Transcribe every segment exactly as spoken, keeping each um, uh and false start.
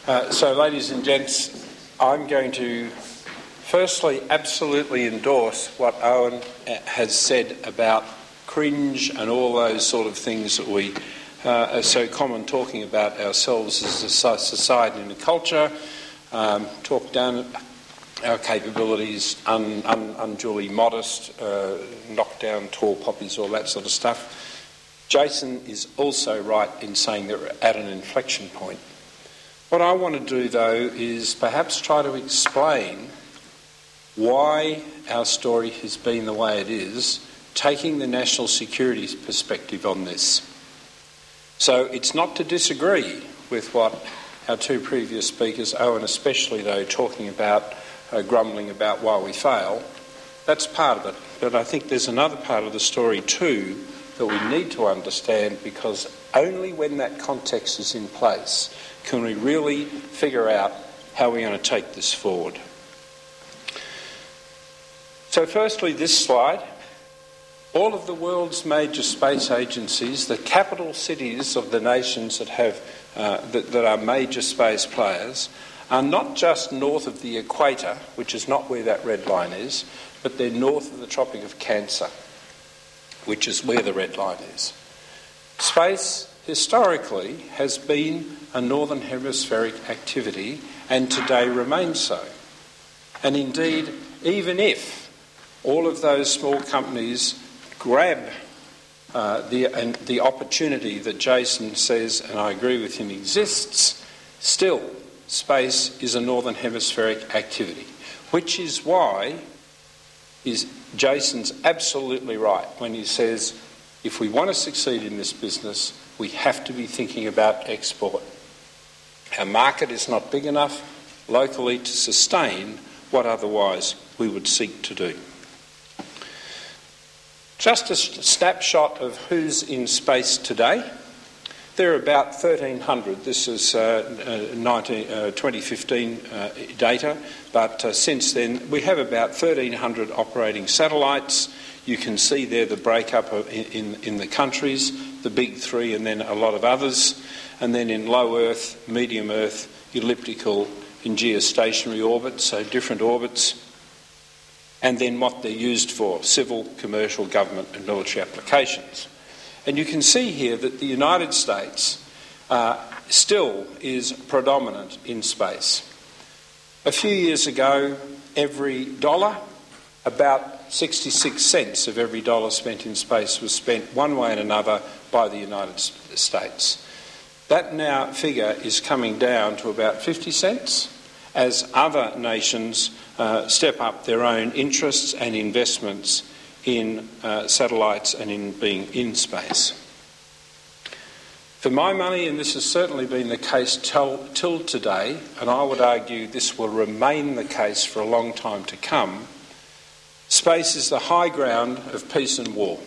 Uh, so, ladies and gents, I'm going to firstly absolutely endorse what Owen has said about cringe and all those sort of things that we uh, are so common talking about ourselves as a society and a culture, um, talk down our capabilities, un, un, unduly modest, uh, knock down tall poppies, all that sort of stuff. Jason is also right in saying that we're at an inflection point. What I want to do, though, is perhaps try to explain why our story has been the way it is, taking the national security perspective on this. So it's not to disagree with what our two previous speakers, Owen especially, though, talking about uh, grumbling about why we fail. That's part of it. But I think there's another part of the story too that we need to understand, because only when that context is in place can we really figure out how we're going to take this forward. So firstly, this slide. All of the world's major space agencies, the capital cities of the nations that have uh, that, that are major space players, are not just north of the equator, which is not where that red line is, but they're north of the Tropic of Cancer, which is where the red line is. Space, historically, has been a northern hemispheric activity and today remains so. And indeed, even if all of those small companies grab uh, the, and the opportunity that Jason says, and I agree with him, exists, still space is a northern hemispheric activity, which is why is Jason's absolutely right when he says if we want to succeed in this business, we have to be thinking about export. Our market is not big enough locally to sustain what otherwise we would seek to do. Just a snapshot of who's in space today. There are about thirteen hundred. This is uh, nineteen, uh, twenty fifteen uh, data, but uh, since then we have about thirteen hundred operating satellites. You can see there the breakup of in, in, in the countries, the big three and then a lot of others, and then in low Earth, medium Earth, elliptical, in geostationary orbits, so different orbits, and then what they're used for, civil, commercial, government and military applications. And you can see here that the United States uh, still is predominant in space. A few years ago, every dollar, about sixty-six cents of every dollar spent in space was spent one way and another by the United States. That now figure is coming down to about fifty cents as other nations uh, step up their own interests and investments in uh, satellites and in being in space. For my money, and this has certainly been the case till, till today, and I would argue this will remain the case for a long time to come, space is the high ground of peace and war.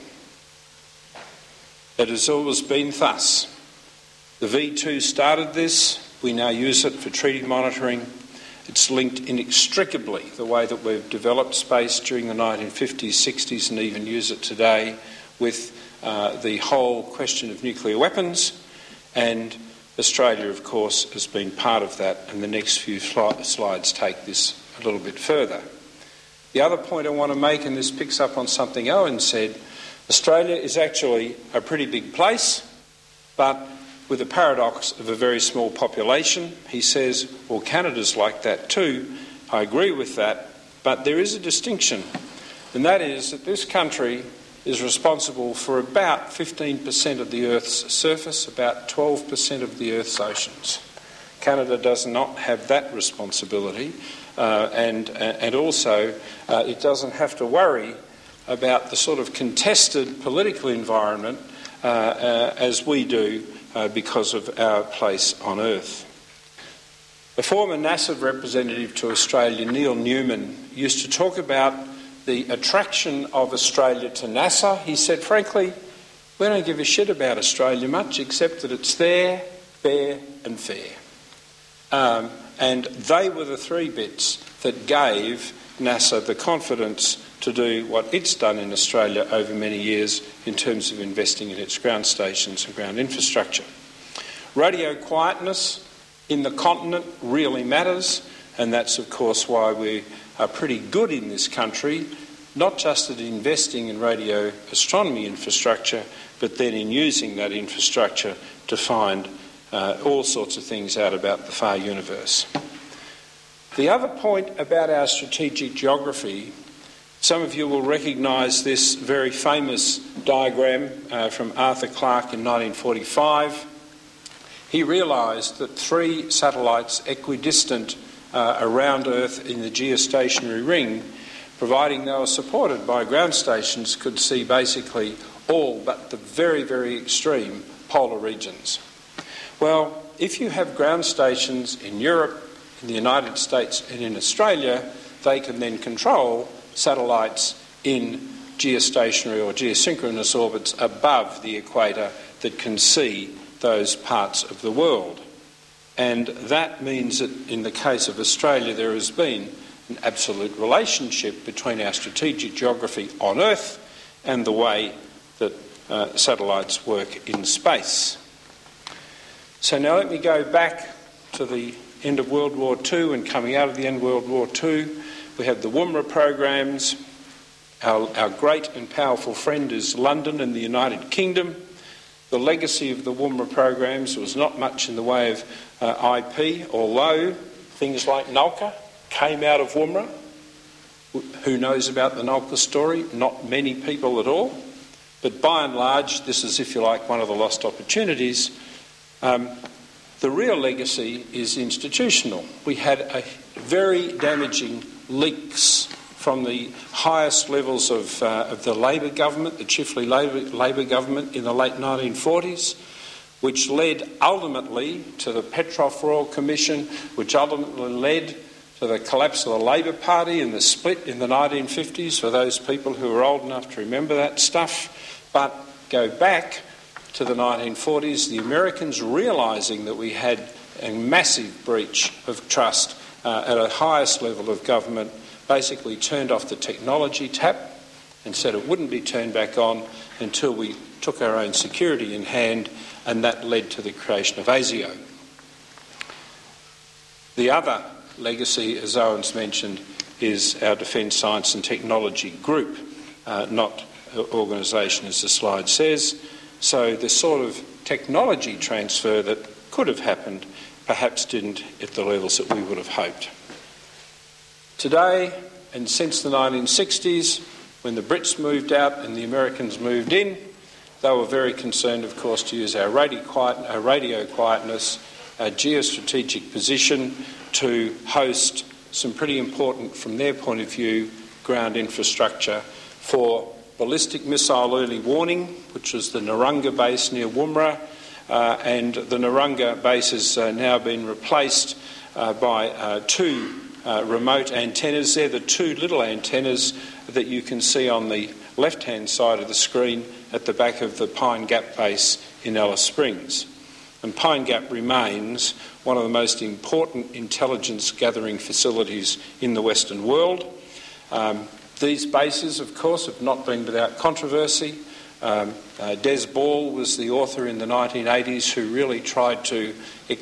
It has always been thus. The V two started this. We now use it for treaty monitoring. It's linked inextricably, the way that we've developed space during the nineteen fifties, sixties and even use it today, with uh, the whole question of nuclear weapons. And Australia, of course, has been part of that, and the next few slides take this a little bit further. The other point I want to make, and this picks up on something Owen said, Australia is actually a pretty big place, but with a paradox of a very small population. He says, well, Canada's like that too. I agree with that, but there is a distinction, and that is that this country is responsible for about fifteen percent of the Earth's surface, about twelve percent of the Earth's oceans. Canada does not have that responsibility, uh, and, and also uh, it doesn't have to worry about the sort of contested political environment uh, uh, as we do, Uh, because of our place on Earth. The former NASA representative to Australia, Neil Newman, used to talk about the attraction of Australia to NASA. He said, frankly, we don't give a shit about Australia much, except that it's there, fair and fair. Um, and they were the three bits that gave NASA the confidence to do what it's done in Australia over many years in terms of investing in its ground stations and ground infrastructure. Radio quietness, in the continent really matters, and that's of course why we are pretty good in this country, not just at investing in radio astronomy infrastructure, but then in using that infrastructure to find uh, all sorts of things out about the far universe. The other point about our strategic geography, some of you will recognise this very famous diagram uh, from Arthur Clarke in nineteen forty-five. He realised that three satellites equidistant uh, around Earth in the geostationary ring, providing they were supported by ground stations, could see basically all but the very, very extreme polar regions. Well, if you have ground stations in Europe, in the United States and in Australia, they can then control satellites in geostationary or geosynchronous orbits above the equator that can see those parts of the world. And that means that in the case of Australia there has been an absolute relationship between our strategic geography on Earth and the way that uh, satellites work in space. So now let me go back to the end of World War Two, and coming out of the end of World War Two, we have the W M R programs. Our, our great and powerful friend is London and the United Kingdom. The legacy of the W M R programs was not much in the way of uh, I P, although things like Nalka came out of W M R. Who knows about the Nalka story? Not many people at all. But by and large, this is, if you like, one of the lost opportunities. Um, the real legacy is institutional. We had a very damaging leaks from the highest levels of, uh, of the Labor government, the Chifley Labor, Labor government in the late nineteen forties, which led ultimately to the Petroff Royal Commission, which ultimately led to the collapse of the Labor Party and the split in the nineteen fifties, for those people who are old enough to remember that stuff. But go back to the nineteen forties, the Americans realising that we had a massive breach of trust uh, at a highest level of government, basically turned off the technology tap and said it wouldn't be turned back on until we took our own security in hand, and that led to the creation of ASIO. The other legacy, as Owen's mentioned, is our Defence Science and Technology Group, uh, not organisation as the slide says. So the sort of technology transfer that could have happened perhaps didn't at the levels that we would have hoped. Today, and since the nineteen sixties, when the Brits moved out and the Americans moved in, they were very concerned, of course, to use our radio, quiet, our radio quietness, our geostrategic position to host some pretty important, from their point of view, ground infrastructure for ballistic missile early warning, which was the Narungga base near Woomera, uh, and the Narungga base has uh, now been replaced uh, by uh, two uh, remote antennas. They're the two little antennas that you can see on the left-hand side of the screen at the back of the Pine Gap base in Alice Springs. And Pine Gap remains one of the most important intelligence gathering facilities in the Western world. Um, these bases, of course, have not been without controversy. Um, uh, Des Ball was the author in the nineteen eighties who really tried to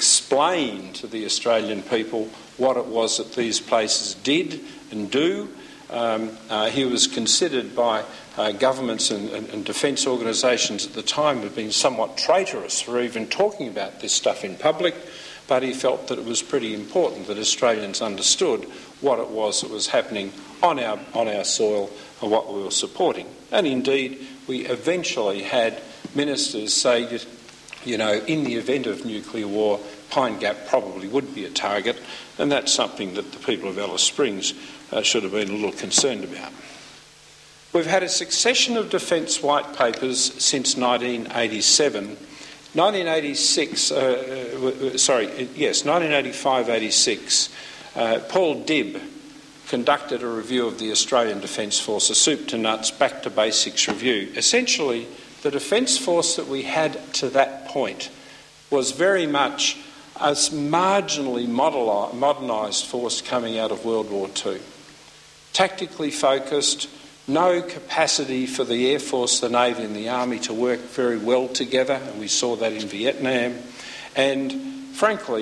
explain to the Australian people what it was that these places did and do. Um, uh, he was considered by uh, governments and, and, and defence organisations at the time have been somewhat traitorous for even talking about this stuff in public, but he felt that it was pretty important that Australians understood what it was that was happening on our, on our soil and what we were supporting. And indeed, we eventually had ministers say that, you know, in the event of nuclear war, Pine Gap probably would be a target, and that's something that the people of Alice Springs uh, should have been a little concerned about. We've had a succession of defence white papers since nineteen eighty-seven. nineteen eighty-six, uh, uh, sorry, yes, nineteen eighty-five eighty-six, uh, Paul Dibb conducted a review of the Australian Defence Force, a soup to nuts, back to basics review. Essentially, the Defence Force that we had to that point was very much a marginally modernised force coming out of World War Two. Tactically focused, no capacity for the Air Force, the Navy and the Army to work very well together, and we saw that in Vietnam, and frankly,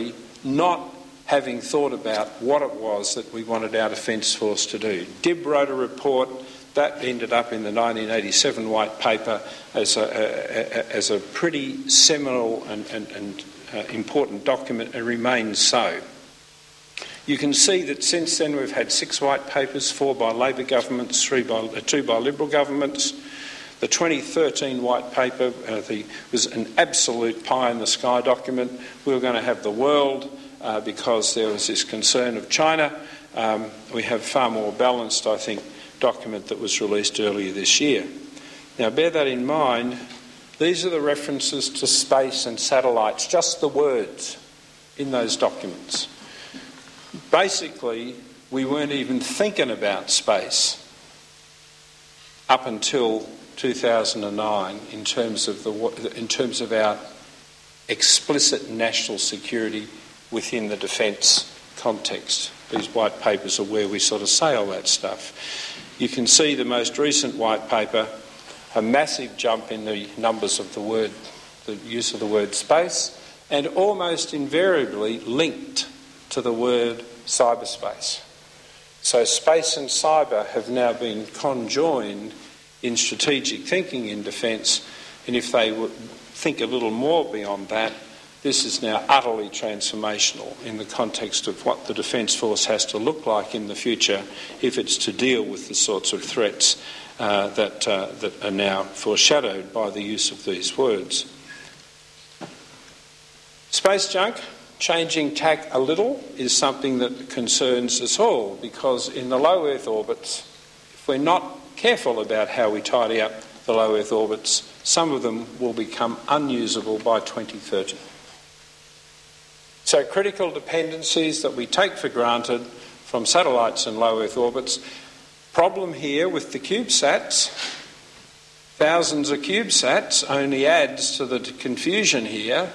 not having thought about what it was that we wanted our Defence Force to do. D I B wrote a report that ended up in the nineteen eighty-seven White Paper as a, a, a, as a pretty seminal and, and, and uh, important document, and remains so. You can see that since then we've had six White Papers, four by Labor governments, three by, uh, two by Liberal governments. The twenty thirteen White Paper uh, the, was an absolute pie-in-the-sky document. We were going to have the world uh, because there was this concern of China. Um, we have far more balanced, I think, document that was released earlier this year. Now, bear that in mind. These are the references to space and satellites, just the words in those documents. Basically, we weren't even thinking about space up until two thousand nine in terms of the in terms of our explicit national security within the defence context. These white papers are where we sort of say all that stuff. You can see the most recent white paper, a massive jump in the numbers of the word, the use of the word space, and almost invariably linked to the word cyberspace. So space and cyber have now been conjoined in strategic thinking in defence, and if they would think a little more beyond that, this is now utterly transformational in the context of what the Defence Force has to look like in the future if it's to deal with the sorts of threats uh, that, uh, that are now foreshadowed by the use of these words. Space junk, changing tack a little, is something that concerns us all, because in the low Earth orbits, if we're not careful about how we tidy up the low Earth orbits, some of them will become unusable by twenty thirty. So critical dependencies that we take for granted from satellites in low Earth orbits. Problem here with the CubeSats, thousands of CubeSats only adds to the confusion here.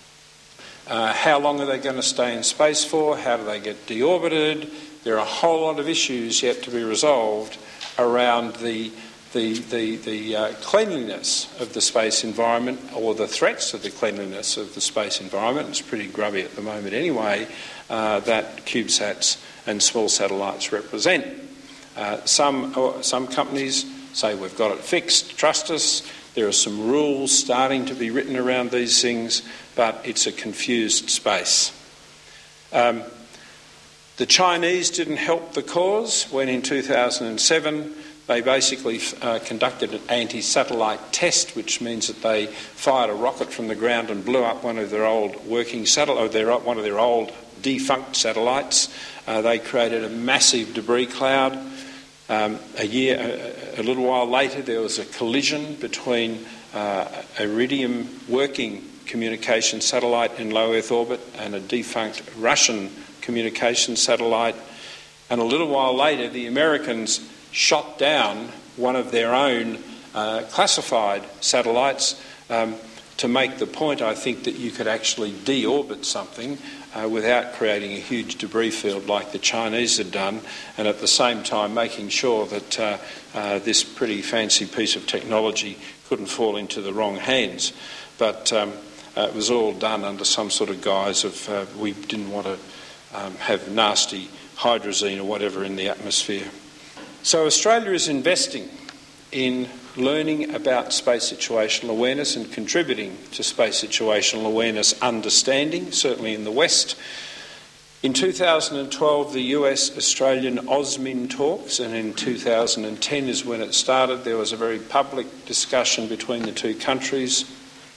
Uh, how long are they going to stay in space for? How do they get deorbited? There are a whole lot of issues yet to be resolved around the the, the, the uh, cleanliness of the space environment, or the threats to the cleanliness of the space environment. It's pretty grubby at the moment anyway, uh, that CubeSats and small satellites represent. Uh, some, uh, some companies say we've got it fixed, trust us. There are some rules starting to be written around these things, but it's a confused space. Um, the Chinese didn't help the cause when in two thousand seven they basically uh, conducted an anti-satellite test, which means that they fired a rocket from the ground and blew up one of their old working satellites, their, one of their old defunct satellites. Uh, they created a massive debris cloud. Um, a year, a, a little while later, there was a collision between uh, Iridium working communication satellite in low Earth orbit and a defunct Russian communication satellite. And a little while later, the Americans shot down one of their own uh, classified satellites um, to make the point, I think, that you could actually deorbit something uh, without creating a huge debris field like the Chinese had done, and at the same time making sure that uh, uh, this pretty fancy piece of technology couldn't fall into the wrong hands. But um, uh, it was all done under some sort of guise of uh, we didn't want to um, have nasty hydrazine or whatever in the atmosphere. So Australia is investing in learning about space situational awareness and contributing to space situational awareness understanding, certainly in the West. In two thousand twelve, the U S-Australian AUSMIN talks, and in two thousand ten is when it started. There was a very public discussion between the two countries.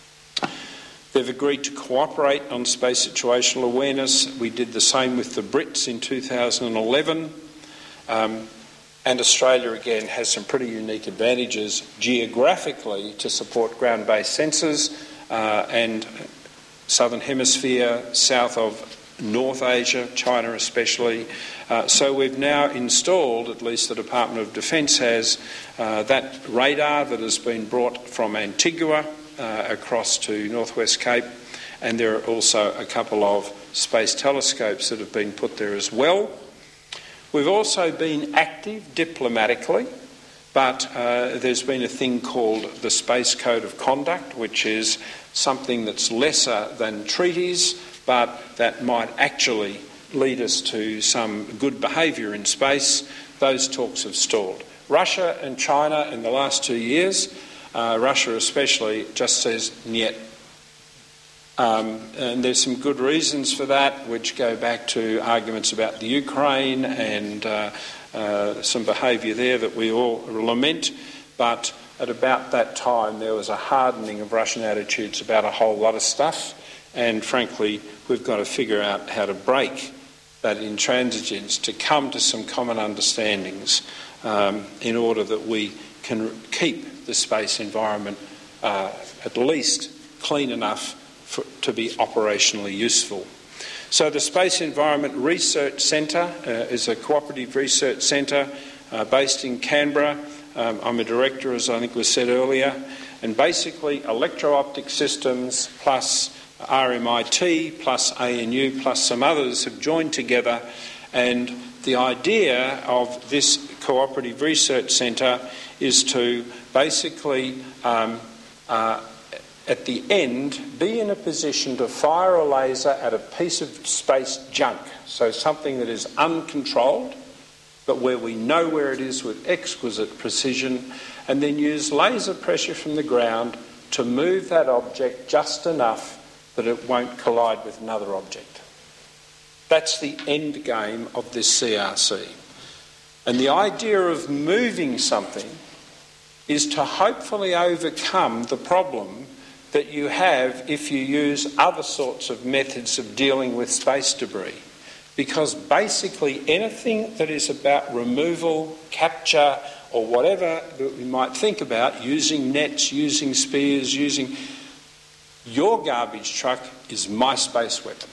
They've agreed to cooperate on space situational awareness. We did the same with the Brits in two thousand eleven. Um, And Australia, again, has some pretty unique advantages geographically to support ground-based sensors uh, and Southern Hemisphere, south of North Asia, China especially. Uh, so we've now installed, at least the Department of Defence has, uh, that radar that has been brought from Antigua uh, across to North West Cape, and there are also a couple of space telescopes that have been put there as well. We've also been active diplomatically, but uh, there's been a thing called the Space Code of Conduct, which is something that's lesser than treaties, but that might actually lead us to some good behaviour in space. Those talks have stalled. Russia and China in the last two years, uh, Russia especially, just says niet. Um, and there's some good reasons for that, which go back to arguments about the Ukraine and uh, uh, some behaviour there that we all lament. But at about that time, there was a hardening of Russian attitudes about a whole lot of stuff. And frankly, we've got to figure out how to break that intransigence to come to some common understandings um, in order that we can keep the space environment uh, at least clean enough for, to be operationally useful. So the Space Environment Research Centre uh, is a cooperative research centre uh, based in Canberra. Um, I'm a director, as I think was said earlier, and basically electro-optic systems plus R M I T plus A N U plus some others have joined together, and the idea of this cooperative research centre is to basically um, uh, at the end be in a position to fire a laser at a piece of space junk, so something that is uncontrolled but where we know where it is with exquisite precision, and then use laser pressure from the ground to move that object just enough that it won't collide with another object. That's the end game of this C R C. And the idea of moving something is to hopefully overcome the problem that you have if you use other sorts of methods of dealing with space debris. Because basically anything that is about removal, capture, or whatever that we might think about, using nets, using spears, using... your garbage truck is my space weapon.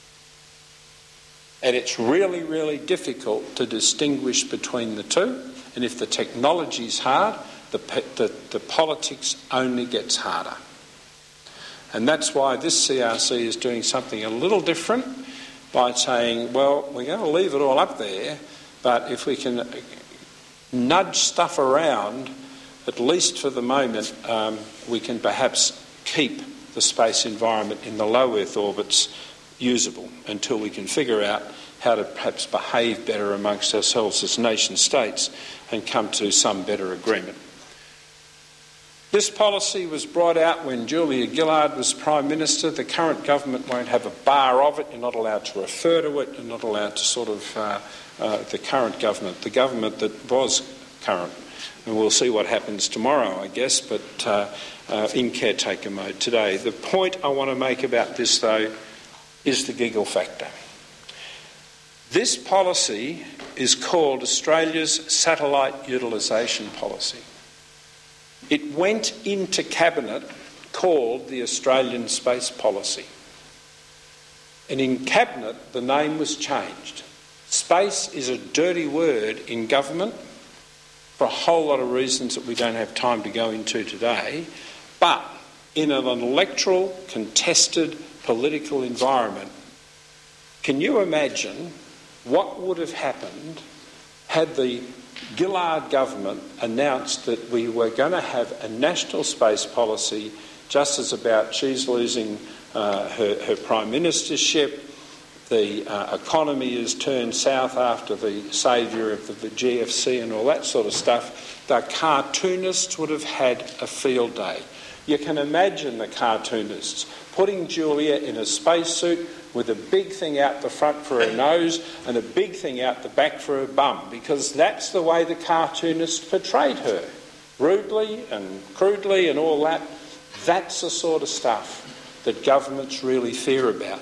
And it's really, really difficult to distinguish between the two. And if the technology's hard, the, the, the politics only gets harder. And that's why this C R C is doing something a little different by saying, well, we're going to leave it all up there, but if we can nudge stuff around, at least for the moment, um, we can perhaps keep the space environment in the low Earth orbits usable until we can figure out how to perhaps behave better amongst ourselves as nation states and come to some better agreement. This policy was brought out when Julia Gillard was Prime Minister. The current government won't have a bar of it. You're not allowed to refer to it. You're not allowed to sort of... Uh, uh, the current government, the government that was current. And we'll see what happens tomorrow, I guess, but uh, uh, in caretaker mode today. The point I want to make about this, though, is the giggle factor. This policy is called Australia's Satellite Utilisation Policy. It went into Cabinet called the Australian Space Policy. And in Cabinet, the name was changed. Space is a dirty word in government for a whole lot of reasons that we don't have time to go into today. But in an electoral, contested political environment, can you imagine what would have happened had the Gillard government announced that we were going to have a national space policy just as about she's losing uh, her, her prime ministership, the uh, economy has turned south after the saviour of the G F C and all that sort of stuff. The cartoonists would have had a field day. You can imagine the cartoonists putting Julia in a spacesuit with a big thing out the front for her nose and a big thing out the back for her bum, because that's the way the cartoonists portrayed her, rudely and crudely and all that. That's the sort of stuff that governments really fear about.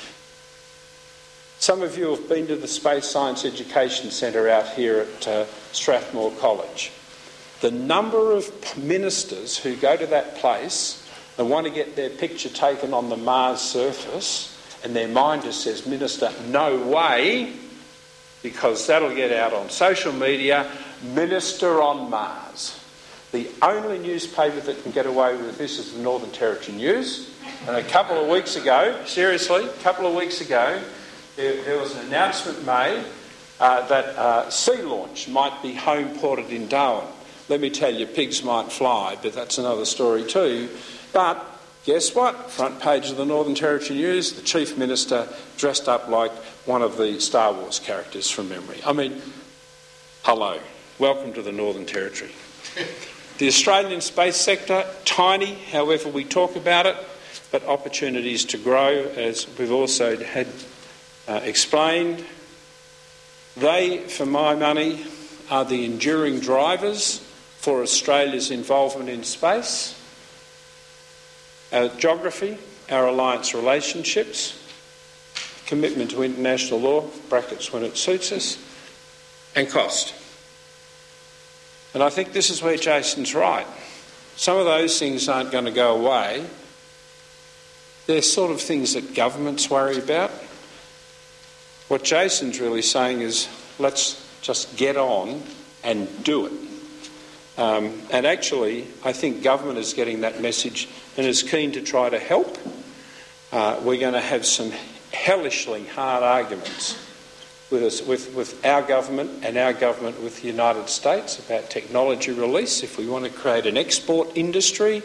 Some of you have been to the Space Science Education Centre out here at uh, Strathmore College. The number of ministers who go to that place and want to get their picture taken on the Mars surface, and their mind just says, Minister, no way, because that'll get out on social media, Minister on Mars. The only newspaper that can get away with this is the Northern Territory News. And a couple of weeks ago, seriously, a couple of weeks ago, there, there was an announcement made uh, that uh, Sea Launch might be home ported in Darwin. Let me tell you, pigs might fly, but that's another story too. But guess what? Front page of the Northern Territory News, the Chief Minister dressed up like one of the Star Wars characters from memory. I mean, hello. Welcome to the Northern Territory. The Australian space sector, tiny, however we talk about it, but opportunities to grow, as we've also had uh, explained. They, for my money, are the enduring drivers for Australia's involvement in space, our geography, our alliance relationships, commitment to international law, brackets when it suits us, and cost. And I think this is where Jason's right. Some of those things aren't going to go away. They're sort of things that governments worry about. What Jason's really saying is, let's just get on and do it. Um, and actually, I think government is getting that message and is keen to try to help. Uh, we're going to have some hellishly hard arguments with, us, with, with our government and our government with the United States about technology release. If we want to create an export industry,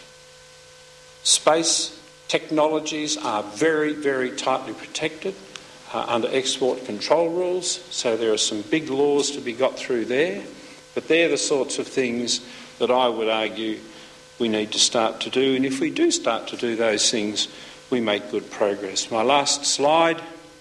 space technologies are very, very tightly protected uh, under export control rules, so there are some big laws to be got through there. But they're the sorts of things that I would argue we need to start to do, and if we do start to do those things, we make good progress. My last slide,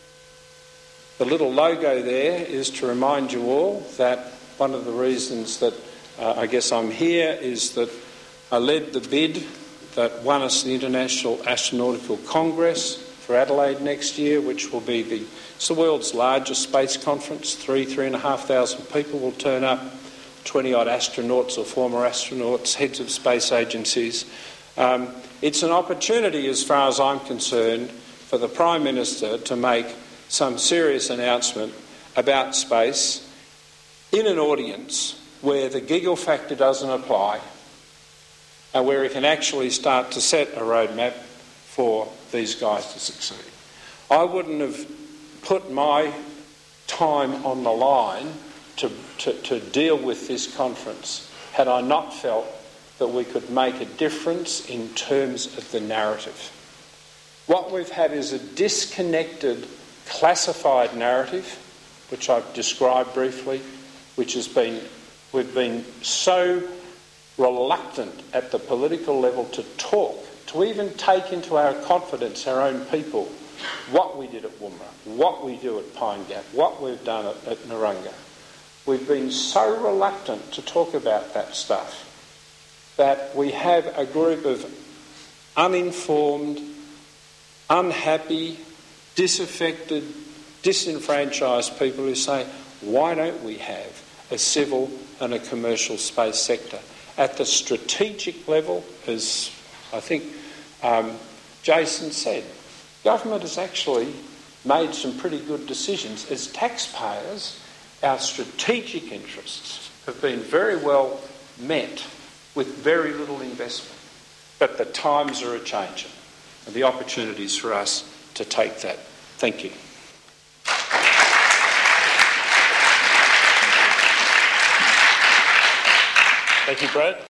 the little logo there is to remind you all that one of the reasons that uh, I guess I'm here is that I led the bid that won us the International Astronautical Congress for Adelaide next year, which will be the, it's the world's largest space conference. Three, three and a half thousand people will turn up, twenty-odd astronauts or former astronauts, heads of space agencies. Um, it's an opportunity, as far as I'm concerned, for the Prime Minister to make some serious announcement about space in an audience where the giggle factor doesn't apply and where he can actually start to set a roadmap for these guys to succeed. I wouldn't have put my time on the line to, to, to deal with this conference had I not felt that we could make a difference in terms of the narrative. What we've had is a disconnected, classified narrative, which I've described briefly, which has been, we've been so reluctant at the political level to talk, to even take into our confidence our own people, what we did at Woomera, what we do at Pine Gap, what we've done at, at Narungga. We've been so reluctant to talk about that stuff that we have a group of uninformed, unhappy, disaffected, disenfranchised people who say, why don't we have a civil and a commercial space sector? At the strategic level, as I think um, Jason said, government has actually made some pretty good decisions. As taxpayers, our strategic interests have been very well met with very little investment. But the times are a-changing, and the opportunities for us to take that. Thank you. Thank you, Brad.